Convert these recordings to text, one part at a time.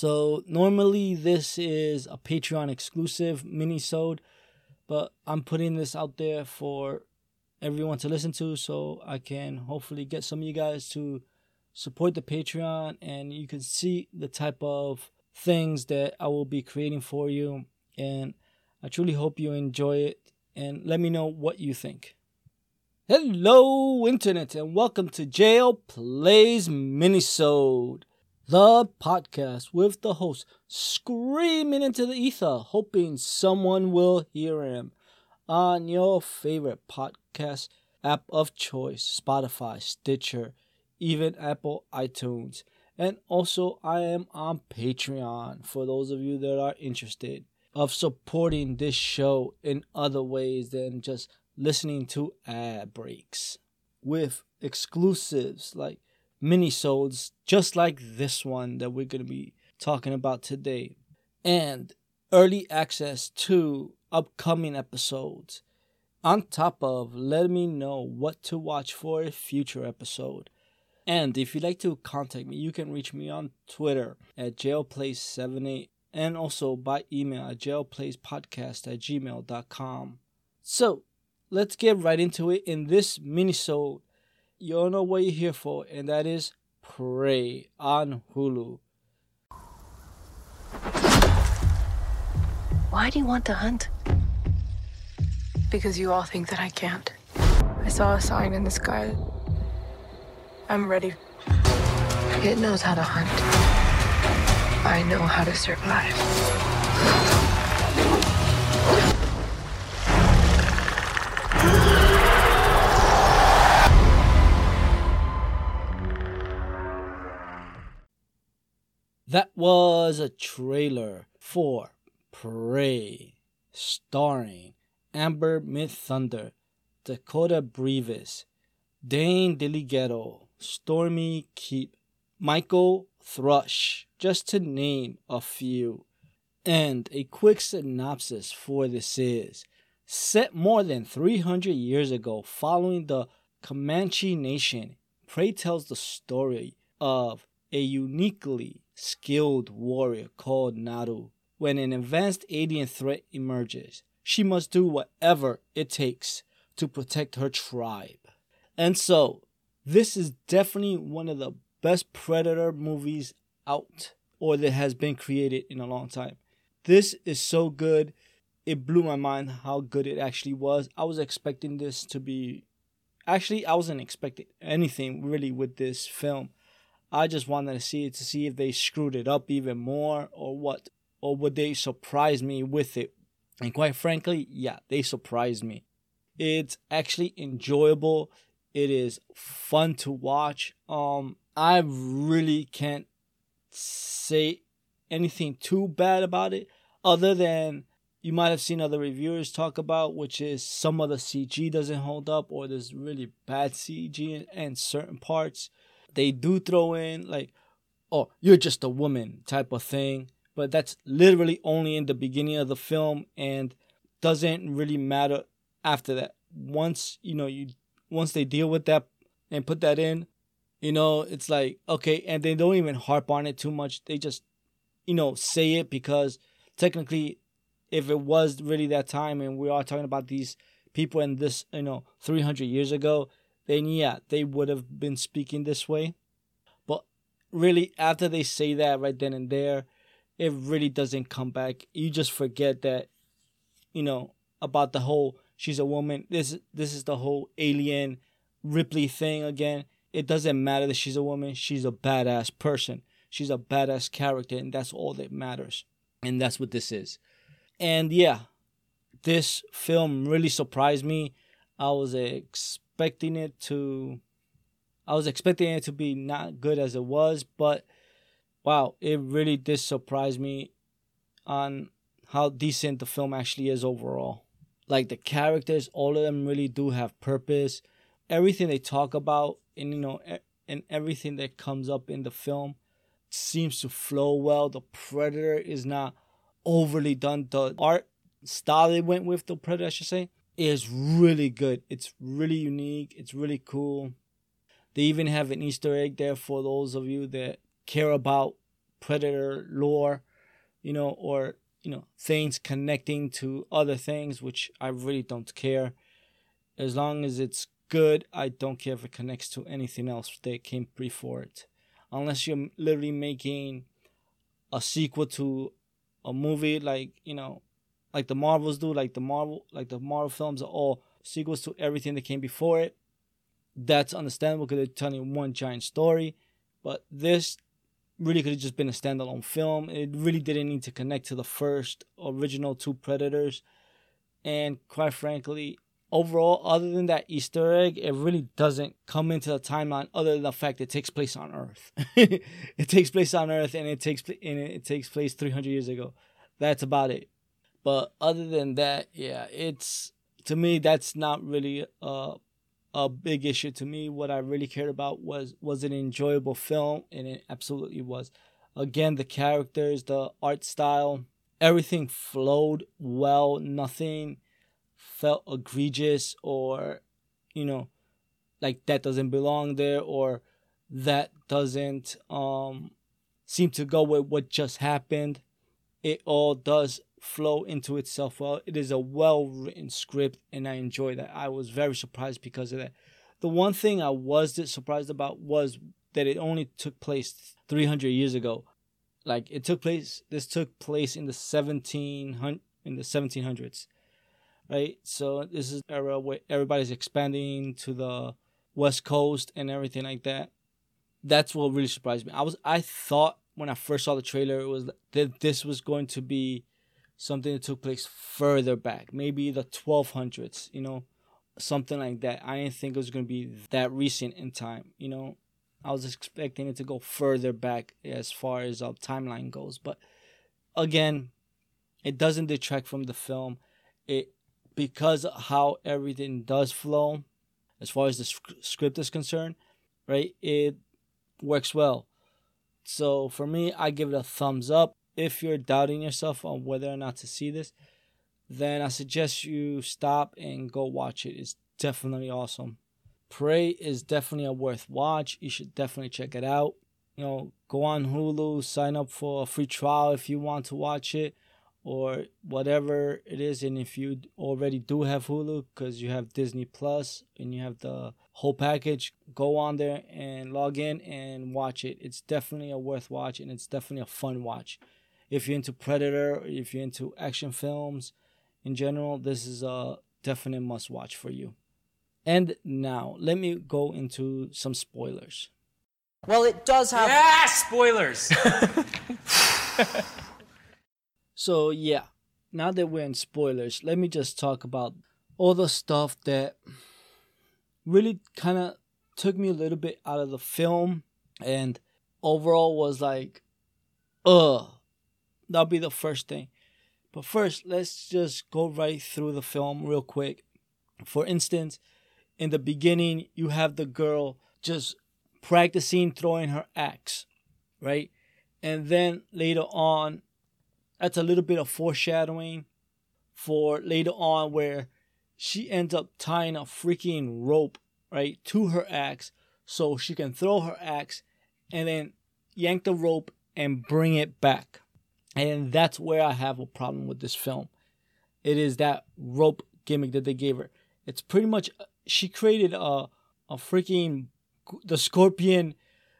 So normally this is a Patreon exclusive mini-sode, but I'm putting this out there for everyone to listen to so I can hopefully get some of you guys to support the Patreon and you can see the type of things that I will be creating for you. And I truly hope you enjoy it and let me know what you think. Hello, Internet, and welcome to JL Plays Minisode, the podcast with the host screaming into the ether, hoping someone will hear him on your favorite podcast app of choice, Spotify, Stitcher, even Apple iTunes. And also, I am on Patreon for those of you that are interested of supporting this show in other ways than just listening to ad breaks, with exclusives like minisodes just like this one that we're going to be talking about today, and early access to upcoming episodes, on top of letting me know what to watch for a future episode. And if you'd like to contact me, you can reach me on Twitter at jailplace78 and also by email at jailplacepodcast@gmail.com. So, let's get right into it. In this minisode, you all know what you're here for, and that is Prey on Hulu. Why do you want to hunt? Because you all think that I can't. I saw a sign in the sky. I'm ready. It knows how to hunt. I know how to survive. That was a trailer for Prey, starring Amber Midthunder, Dakota Brevis, Dane DeLighetto, Stormy Keep, Michael Thrush, just to name a few. And a quick synopsis for this is, set more than 300 years ago following the Comanche Nation, Prey tells the story of a uniquely skilled warrior called Naru. When an advanced alien threat emerges, she must do whatever it takes to protect her tribe. And so, this is definitely one of the best Predator movies out, or that has been created in a long time. This is so good. It blew my mind how good it actually was. I was expecting this to be... Actually, I wasn't expecting anything really with this film. I just wanted to see it to see if they screwed it up even more or what. Or would they surprise me with it? And quite frankly, yeah, they surprised me. It's actually enjoyable. It is fun to watch. I really can't say anything too bad about it, other than you might have seen other reviewers talk about, which is some of the CG doesn't hold up, or there's really bad CG in certain parts. They do throw in like, oh, you're just a woman type of thing, but that's literally only in the beginning of the film and doesn't really matter after that. Once they deal with that and put that in, it's like, okay, and they don't even harp on it too much. They just, say it because technically if it was really that time and we are talking about these people in this, 300 years ago, then yeah, they would have been speaking this way. But really, after they say that right then and there, it really doesn't come back. You just forget that, about the whole she's a woman. This is the whole alien Ripley thing again. It doesn't matter that she's a woman. She's a badass person. She's a badass character, and that's all that matters. And that's what this is. And yeah, this film really surprised me. I was expecting it to be not good as it was, but wow, it really did surprise me on how decent the film actually is overall. Like the characters, all of them really do have purpose. Everything they talk about and and everything that comes up in the film seems to flow well. The Predator is not overly done. The art style they went with, the Predator, I should say, is really good. It's really unique. It's really cool. They even have an Easter egg there for those of you that care about Predator lore, or things connecting to other things, which I really don't care. As long as it's good, I don't care if it connects to anything else that came before it. Unless you're literally making a sequel to a movie like the Marvels do, like the Marvel films are all sequels to everything that came before it. That's understandable because they're telling one giant story. But this really could have just been a standalone film. It really didn't need to connect to the first original two Predators. And quite frankly, overall, other than that Easter egg, it really doesn't come into the timeline other than the fact it takes place on Earth. It takes place on Earth, and it takes place 300 years ago. That's about it. But other than that, yeah, to me, that's not really a big issue to me. What I really cared about was it an enjoyable film, and it absolutely was. Again, the characters, the art style, everything flowed well. Nothing felt egregious or, like that doesn't belong there, or that doesn't seem to go with what just happened. It all does flow into itself well. It is a well-written script, and I enjoy that. I was very surprised because of that. The one thing I wasn't surprised about was that it only took place 300 years ago. Like, this took place in the 1700s, right? So this is an era where everybody's expanding to the West Coast and everything like that. That's what really surprised me. I thought when I first saw the trailer, it was that this was going to be something that took place further back, maybe the 1200s, something like that. I didn't think it was going to be that recent in time, I was expecting it to go further back as far as timeline goes. But again, it doesn't detract from the film. Because of how everything does flow, as far as the script is concerned, right? It works well. So for me, I give it a thumbs up. If you're doubting yourself on whether or not to see this, then I suggest you stop and go watch it. It's definitely awesome. Prey is definitely a worth watch. You should definitely check it out. Go on Hulu, sign up for a free trial if you want to watch it, or whatever it is. And if you already do have Hulu, because you have Disney Plus and you have the whole package, go on there and log in and watch it. It's definitely a worth watch, and it's definitely a fun watch. If you're into Predator, or if you're into action films in general, this is a definite must watch for you. And now, let me go into some spoilers. Well, it does have... Yeah, spoilers! So, yeah, now that we're in spoilers, let me just talk about all the stuff that really kind of took me a little bit out of the film and overall was like, that'll be the first thing. But first, let's just go right through the film real quick. For instance, in the beginning, you have the girl just practicing throwing her axe, right? And then later on, that's a little bit of foreshadowing for later on where she ends up tying a freaking rope, right, to her axe so she can throw her axe and then yank the rope and bring it back. And that's where I have a problem with this film. It is that rope gimmick that they gave her. It's pretty much, she created a freaking, the scorpion,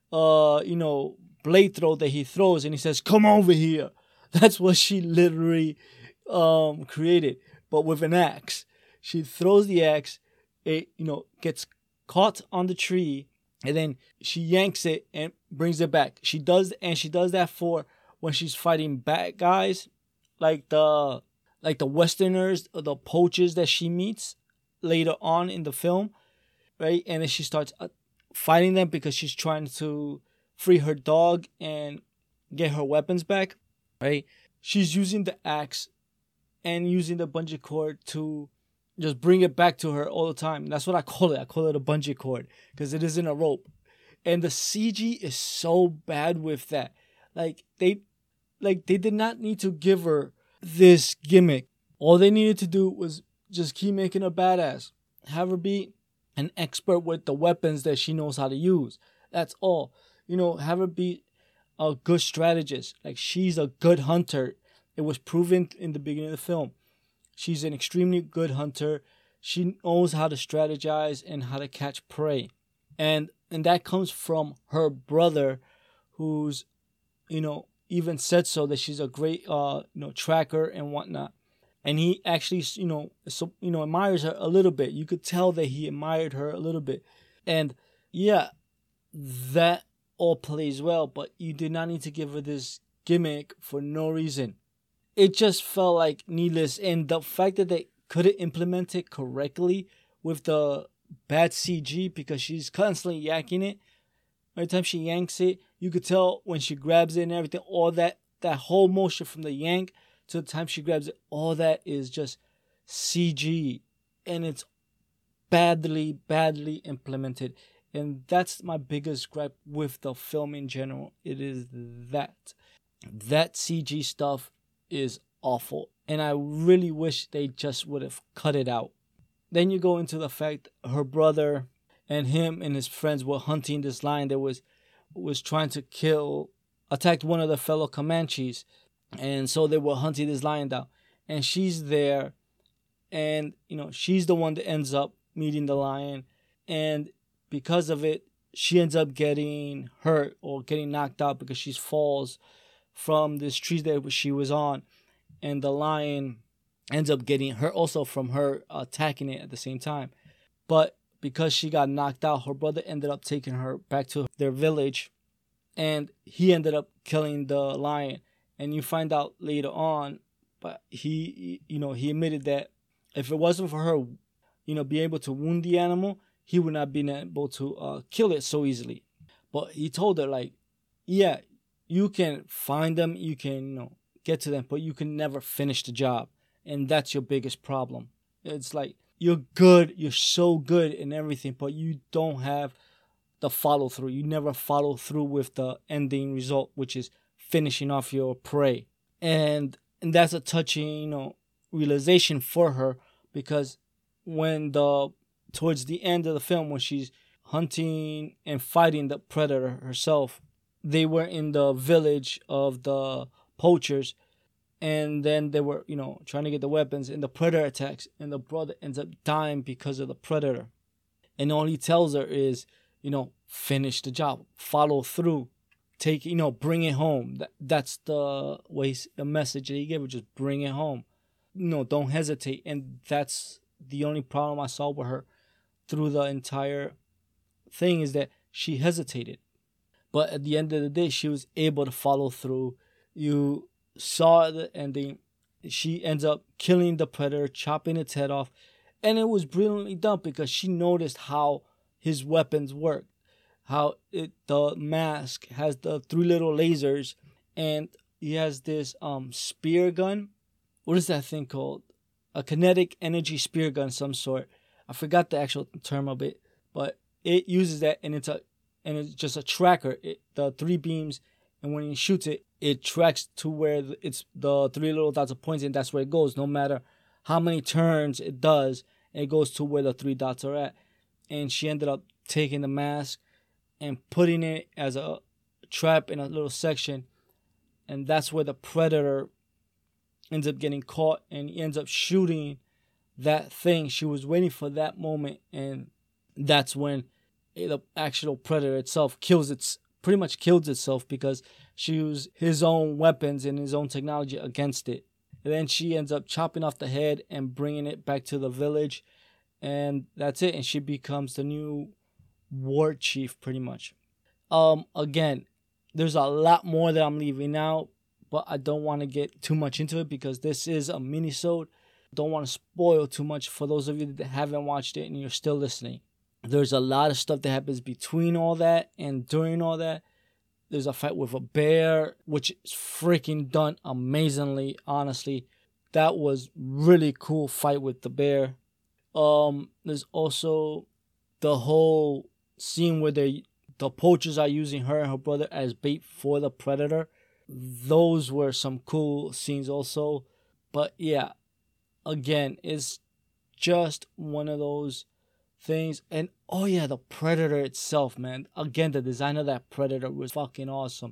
blade throw that he throws, and he says, "Come over here." That's what she literally created, but with an axe. She throws the axe, it gets caught on the tree, and then she yanks it and brings it back. She does that for when she's fighting bad guys, like the Westerners, the poachers that she meets later on in the film, right? And then she starts fighting them because she's trying to free her dog and get her weapons back, right? She's using the axe and using the bungee cord to just bring it back to her all the time. That's what I call it. I call it a bungee cord because it isn't a rope. And the CG is so bad with that. They did not need to give her this gimmick. All they needed to do was just keep making her badass. Have her be an expert with the weapons that she knows how to use. That's all. Have her be a good strategist. Like, she's a good hunter. It was proven in the beginning of the film. She's an extremely good hunter. She knows how to strategize and how to catch prey. And that comes from her brother, who's, even said so, that she's a great, tracker and whatnot. And he actually, admires her a little bit. You could tell that he admired her a little bit. And yeah, that all plays well, but you did not need to give her this gimmick for no reason. It just felt like needless. And the fact that they couldn't implement it correctly with the bad CG, because she's constantly yanking it. Every time she yanks it, you could tell when she grabs it and everything, all that whole motion from the yank to the time she grabs it, all that is just CG. And it's badly implemented. And that's my biggest gripe with the film in general. It is that CG stuff is awful. And I really wish they just would have cut it out. Then you go into the fact her brother and him and his friends were hunting this lion that was trying to attacked one of the fellow Comanches. And so they were hunting this lion down. And she's there. And, she's the one that ends up meeting the lion. And because of it, she ends up getting hurt or getting knocked out because she falls from this tree that she was on. And the lion ends up getting hurt also from her attacking it at the same time. But because she got knocked out, her brother ended up taking her back to their village. And he ended up killing the lion. And you find out later on, but he admitted that if it wasn't for her, being able to wound the animal, he would not have been able to kill it so easily. But he told her, like, yeah, you can find them, you can, get to them, but you can never finish the job. And that's your biggest problem. It's like, you're good, you're so good in everything, but you don't have the follow through. You never follow through with the ending result, which is finishing off your prey. And that's a touching, realization for her, because when towards the end of the film, when she's hunting and fighting the predator herself, they were in the village of the poachers, and then they were, trying to get the weapons, and the predator attacks, and the brother ends up dying because of the predator. And all he tells her is, finish the job, follow through, take, bring it home. That's the message that he gave her, just bring it home. Don't hesitate. And that's the only problem I saw with her through the entire thing, is that she hesitated. But at the end of the day, she was able to follow through. You saw the ending. She ends up killing the predator, chopping its head off. And it was brilliantly done because she noticed how his weapons work. How the mask has the 3 little lasers, and he has this spear gun. What is that thing called? A kinetic energy spear gun, some sort. I forgot the actual term of it, but it uses that, and it's just a tracker. The 3 beams, and when he shoots it, it tracks to where it's the 3 little dots are pointing, and that's where it goes. No matter how many turns it does, it goes to where the 3 dots are at. And she ended up taking the mask and putting it as a trap in a little section, and that's where the predator ends up getting caught, and he ends up shooting that thing. She was waiting for that moment, and that's when the actual predator itself pretty much kills itself, because she used his own weapons and his own technology against it. And then she ends up chopping off the head and bringing it back to the village, and that's it. And she becomes the new war chief, pretty much. Again, there's a lot more that I'm leaving out, but I don't want to get too much into it because this is a mini-sode. Don't want to spoil too much for those of you that haven't watched it and you're still listening. There's a lot of stuff that happens between all that and during all that. There's a fight with a bear, which is freaking done amazingly, honestly. That was really cool fight with the bear. There's also the whole scene where the poachers are using her and her brother as bait for the predator. Those were some cool scenes also. But yeah, again, it's just one of those things. And oh yeah, the predator itself, man. Again, the design of that predator was fucking awesome.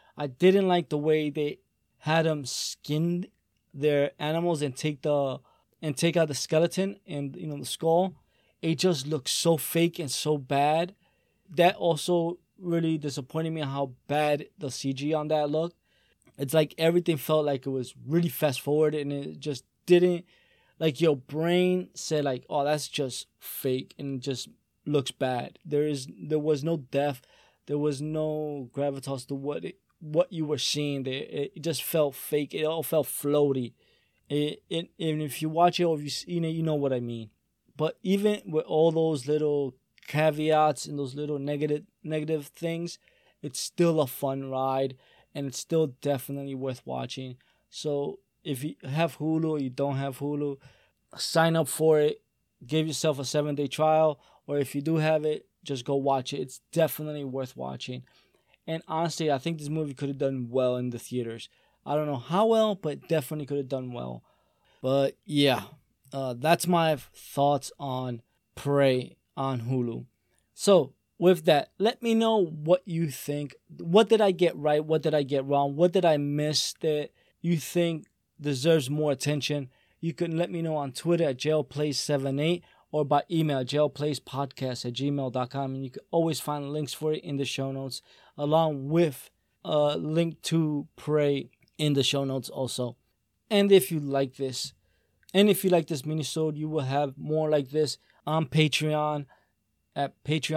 I didn't like the way they had them skin their animals and take out the skeleton and the skull. It just looked so fake and so bad. That also really disappointed me how bad the CG on that looked. It's like everything felt like it was really fast forward, and it just didn't, like, your brain said like, oh, that's just fake, and it just looks bad. There was no depth, there was no gravitas to what you were seeing there. It just felt fake. It all felt floaty. And if you watch it or if you see it, you know what I mean. But even with all those little caveats and those little negative things, it's still a fun ride, and it's still definitely worth watching. So if you have Hulu or you don't have Hulu, sign up for it. Give yourself a 7-day trial, or if you do have it, just go watch it. It's definitely worth watching. And honestly, I think this movie could have done well in the theaters. I don't know how well, but definitely could have done well. But yeah, that's my thoughts on Prey on Hulu. So with that, let me know what you think. What did I get right? What did I get wrong? What did I miss that you think deserves more attention? You can let me know on Twitter at jailplays78 or by email jailplayspodcast@gmail.com. And you can always find links for it in the show notes, along with a link to Prey in the show notes also. And if you like this minisode, you will have more like this on Patreon at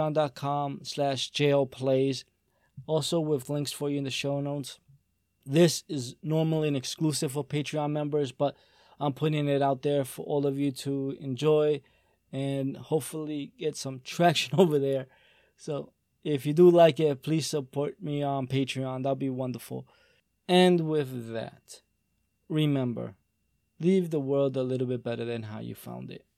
patreon.com/jailplays, also with links for you in the show notes. This is normally an exclusive for Patreon members, but I'm putting it out there for all of you to enjoy and hopefully get some traction over there. So if you do like it, please support me on Patreon. That'll be wonderful. And with that, remember, leave the world a little bit better than how you found it.